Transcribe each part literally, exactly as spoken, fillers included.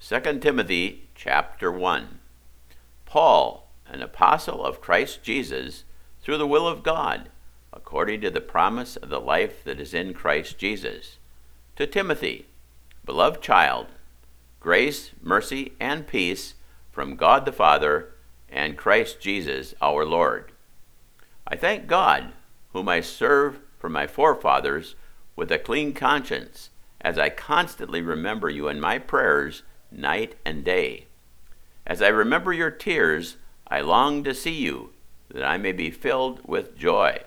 Second Timothy chapter one. Paul, an apostle of Christ Jesus, through the will of God, according to the promise of the life that is in Christ Jesus. To Timothy, beloved child, grace, mercy, and peace from God the Father and Christ Jesus our Lord. I thank God, whom I serve from my forefathers with a clean conscience, as I constantly remember you in my prayers night and day. As I remember your tears, I long to see you, that I may be filled with joy.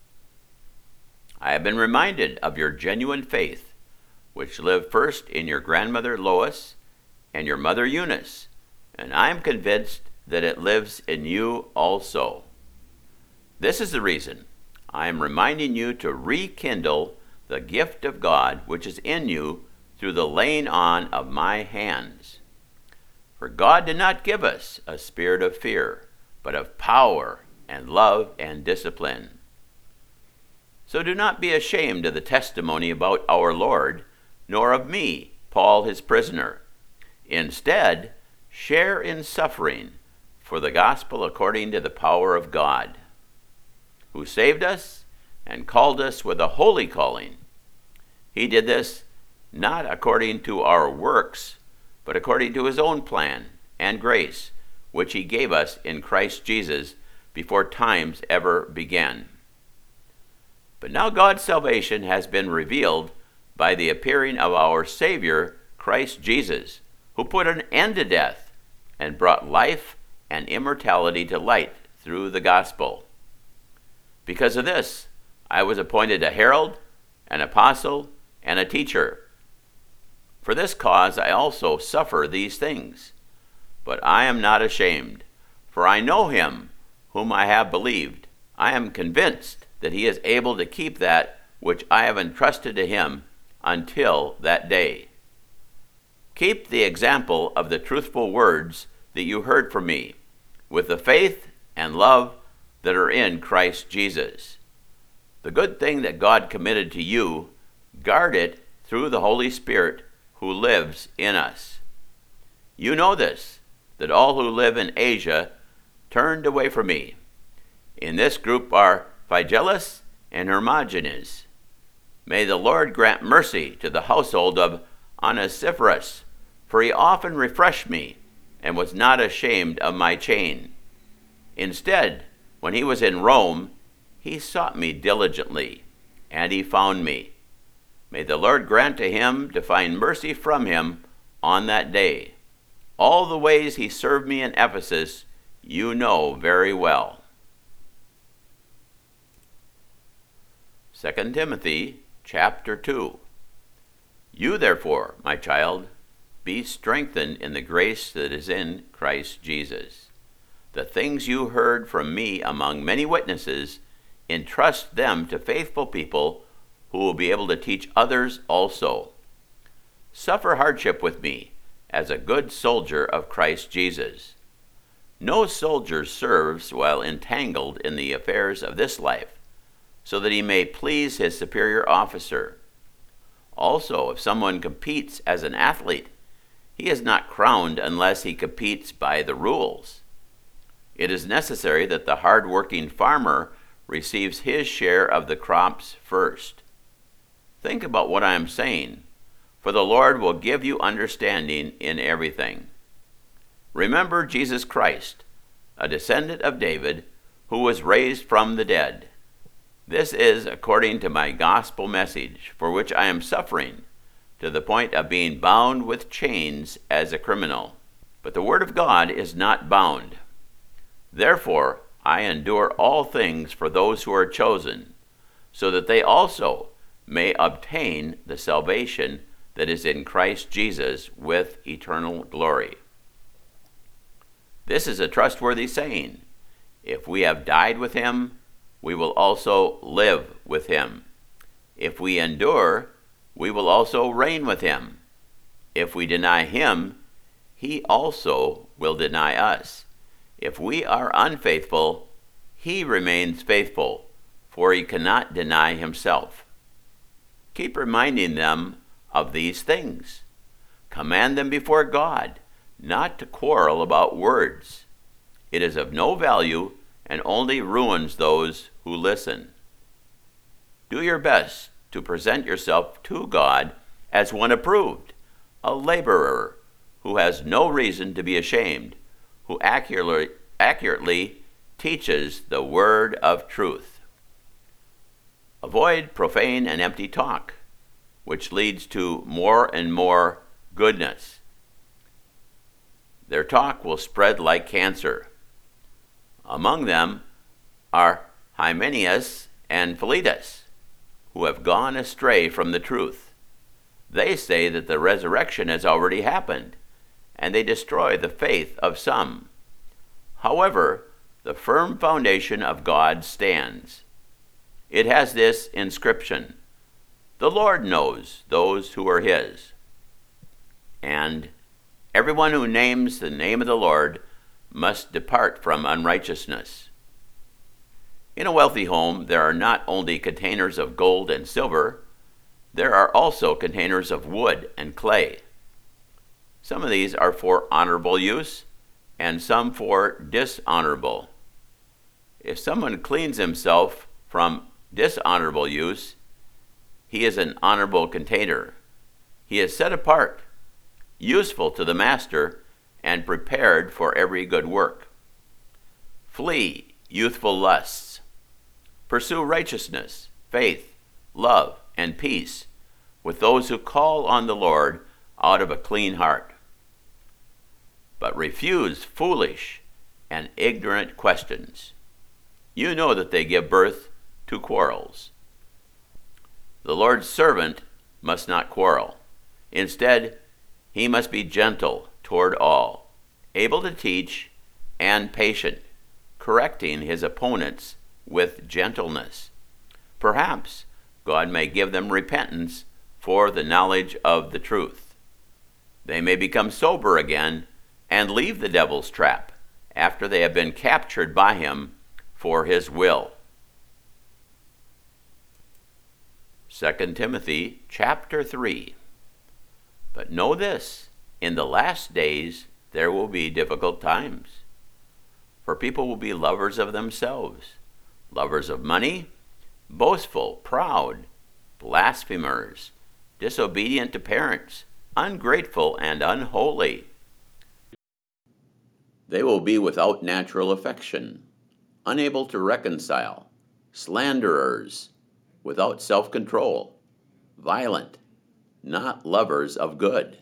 I have been reminded of your genuine faith, which lived first in your grandmother Lois and your mother Eunice, and I am convinced that it lives in you also. This is the reason I am reminding you to rekindle the gift of God which is in you through the laying on of my hands. For God did not give us a spirit of fear, but of power and love and discipline. So do not be ashamed of the testimony about our Lord, nor of me, Paul his prisoner. Instead, share in suffering for the gospel according to the power of God, who saved us and called us with a holy calling. He did this not according to our works, but according to his own plan and grace, which he gave us in Christ Jesus before times ever began. But now God's salvation has been revealed by the appearing of our Savior, Christ Jesus, who put an end to death and brought life and immortality to light through the gospel. Because of this, I was appointed a herald, an apostle, and a teacher. For this cause I also suffer these things. But I am not ashamed, for I know him whom I have believed. I am convinced that he is able to keep that which I have entrusted to him until that day. Keep the example of the truthful words that you heard from me, with the faith and love that are in Christ Jesus. The good thing that God committed to you, guard it through the Holy Spirit who lives in us. You know this, that all who live in Asia turned away from me. In this group are Phygelus and Hermogenes. May the Lord grant mercy to the household of Onesiphorus, for he often refreshed me and was not ashamed of my chain. Instead, when he was in Rome, he sought me diligently, and he found me. May the Lord grant to him to find mercy from him on that day. All the ways he served me in Ephesus you know very well. Second Timothy chapter two. You therefore, my child, be strengthened in the grace that is in Christ Jesus. The things you heard from me among many witnesses, entrust them to faithful people who will be able to teach others also. Suffer hardship with me as a good soldier of Christ Jesus. No soldier serves while entangled in the affairs of this life, so that he may please his superior officer. Also, if someone competes as an athlete, he is not crowned unless he competes by the rules. It is necessary that the hard-working farmer receives his share of the crops first. Think about what I am saying, for the Lord will give you understanding in everything. Remember Jesus Christ, a descendant of David, who was raised from the dead. This is according to my gospel message, for which I am suffering, to the point of being bound with chains as a criminal. But the word of God is not bound. Therefore, I endure all things for those who are chosen, so that they also may obtain the salvation that is in Christ Jesus with eternal glory. This is a trustworthy saying. If we have died with him, we will also live with him. If we endure, we will also reign with him. If we deny him, he also will deny us. If we are unfaithful, he remains faithful, for he cannot deny himself. Keep reminding them of these things. Command them before God not to quarrel about words. It is of no value and only ruins those who listen. Do your best to present yourself to God as one approved, a laborer who has no reason to be ashamed, who accurately, accurately teaches the word of truth. Avoid profane and empty talk, which leads to more and more goodness. Their talk will spread like cancer. Among them are Hymenaeus and Philetus, who have gone astray from the truth. They say that the resurrection has already happened, and they destroy the faith of some. However, the firm foundation of God stands. It has this inscription: "The Lord knows those who are his." And everyone who names the name of the Lord must depart from unrighteousness. In a wealthy home, there are not only containers of gold and silver, there are also containers of wood and clay. Some of these are for honorable use, and some for dishonorable. If someone cleans himself from dishonorable use, he is an honorable container. He is set apart, useful to the master, and prepared for every good work. Flee youthful lusts. Pursue righteousness, faith, love, and peace with those who call on the Lord out of a clean heart. But refuse foolish and ignorant questions. You know that they give birth to quarrels. The Lord's servant must not quarrel. Instead, he must be gentle toward all, able to teach, and patient, correcting his opponents with gentleness. Perhaps God may give them repentance for the knowledge of the truth. They may become sober again and leave the devil's trap after they have been captured by him for his will. Second Timothy chapter three. But know this, in the last days there will be difficult times. For people will be lovers of themselves, lovers of money, boastful, proud, blasphemers, disobedient to parents, ungrateful, and unholy. They will be without natural affection, unable to reconcile, slanderers, without self-control, violent, not lovers of good.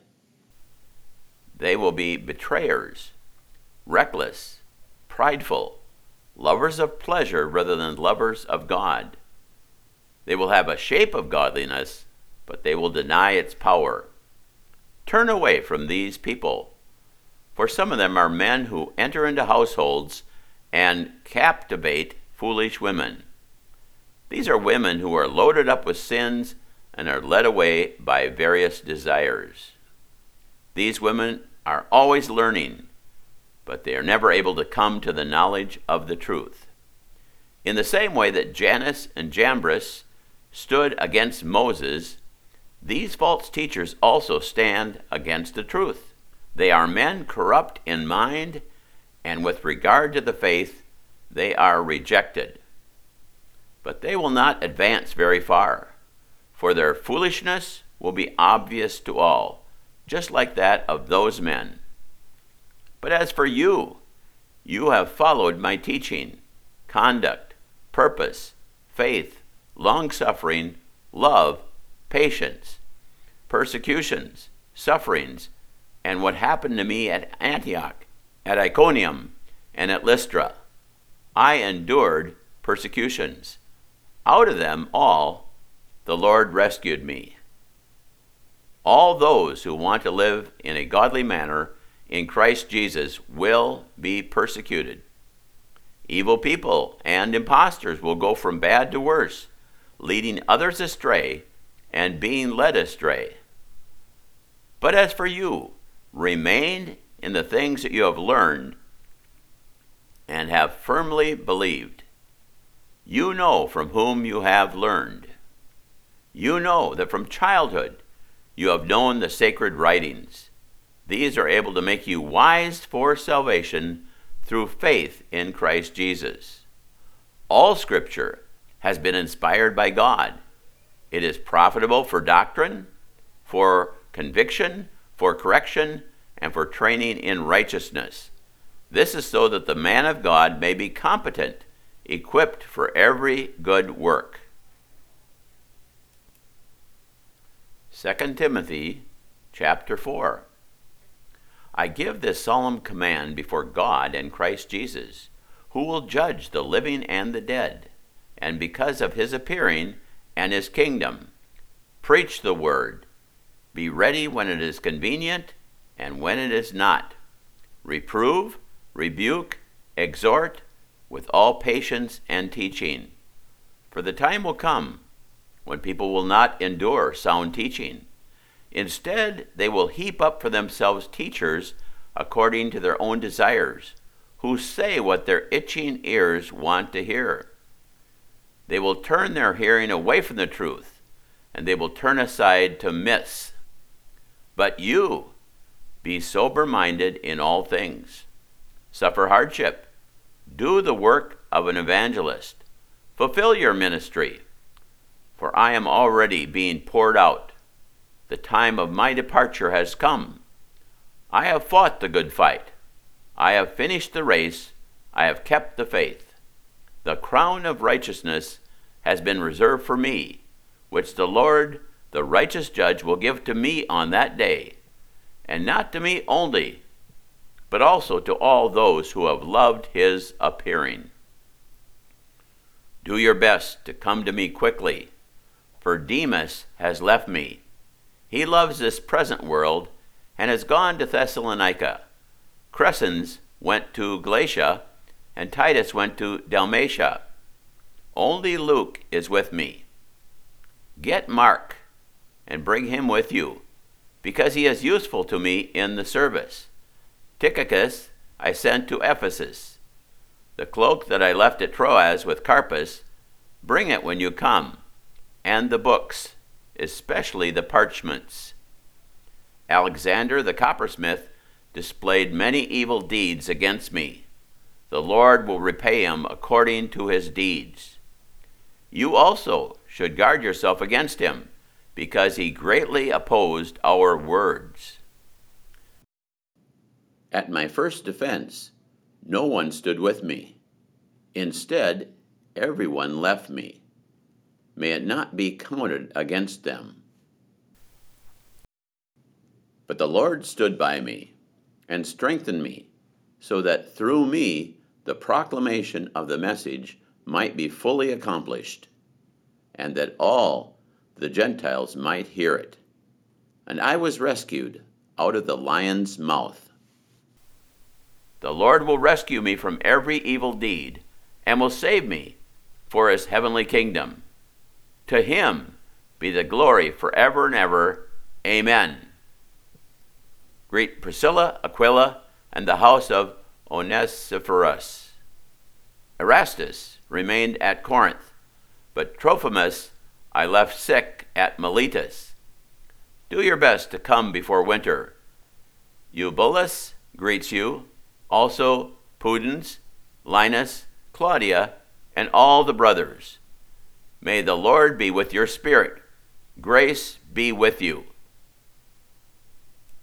They will be betrayers, reckless, prideful, lovers of pleasure rather than lovers of God. They will have a shape of godliness, but they will deny its power. Turn away from these people, for some of them are men who enter into households and captivate foolish women. These are women who are loaded up with sins and are led away by various desires. These women are always learning, but they are never able to come to the knowledge of the truth. In the same way that Jannes and Jambres stood against Moses, these false teachers also stand against the truth. They are men corrupt in mind, and with regard to the faith, they are rejected. But they will not advance very far, for their foolishness will be obvious to all, just like that of those men. But as for you, you have followed my teaching, conduct, purpose, faith, long-suffering, love, patience, persecutions, sufferings, and what happened to me at Antioch, at Iconium, and at Lystra. I endured persecutions. Out of them all, the Lord rescued me. All those who want to live in a godly manner in Christ Jesus will be persecuted. Evil people and impostors will go from bad to worse, leading others astray and being led astray. But as for you, remain in the things that you have learned and have firmly believed. You know from whom you have learned. You know that from childhood You have known the sacred writings. These are able to make you wise for salvation through faith in Christ Jesus. All Scripture has been inspired by God. It is profitable for doctrine, for conviction, for correction, and for training in righteousness. This is so that the man of God may be competent, equipped for every good work. Second Timothy chapter four. I give this solemn command before God and Christ Jesus, who will judge the living and the dead, and because of his appearing and his kingdom. Preach the word. Be ready when it is convenient and when it is not. Reprove, rebuke, exhort with all patience and teaching. For the time will come when people will not endure sound teaching. Instead, they will heap up for themselves teachers according to their own desires, who say what their itching ears want to hear. They will turn their hearing away from the truth, and they will turn aside to myths. But you, be sober-minded in all things. Suffer hardship. Do the work of an evangelist. Fulfill your ministry. For I am already being poured out. The time of my departure has come. I have fought the good fight. I have finished the race. I have kept the faith. The crown of righteousness has been reserved for me, which the Lord, the righteous judge, will give to me on that day, and not to me only, but also to all those who have loved his appearing. Do your best to come to me quickly, for Demas has left me. He loves this present world and has gone to Thessalonica. Crescens went to Galatia, and Titus went to Dalmatia. Only Luke is with me. Get Mark and bring him with you, because he is useful to me in the service. Tychicus I sent to Ephesus. The cloak that I left at Troas with Carpus, bring it when you come, and the books, especially the parchments. Alexander the coppersmith displayed many evil deeds against me. The Lord will repay him according to his deeds. You also should guard yourself against him, because he greatly opposed our words. At my first defense, no one stood with me. Instead, everyone left me. May it not be counted against them. But the Lord stood by me and strengthened me, so that through me the proclamation of the message might be fully accomplished, and that all the Gentiles might hear it. And I was rescued out of the lion's mouth. The Lord will rescue me from every evil deed, and will save me for his heavenly kingdom. To him be the glory forever and ever. Amen. Greet Priscilla, Aquila, and the house of Onesiphorus. Erastus remained at Corinth, but Trophimus I left sick at Miletus. Do your best to come before winter. Eubulus greets you, also Pudens, Linus, Claudia, and all the brothers. May the Lord be with your spirit. Grace be with you.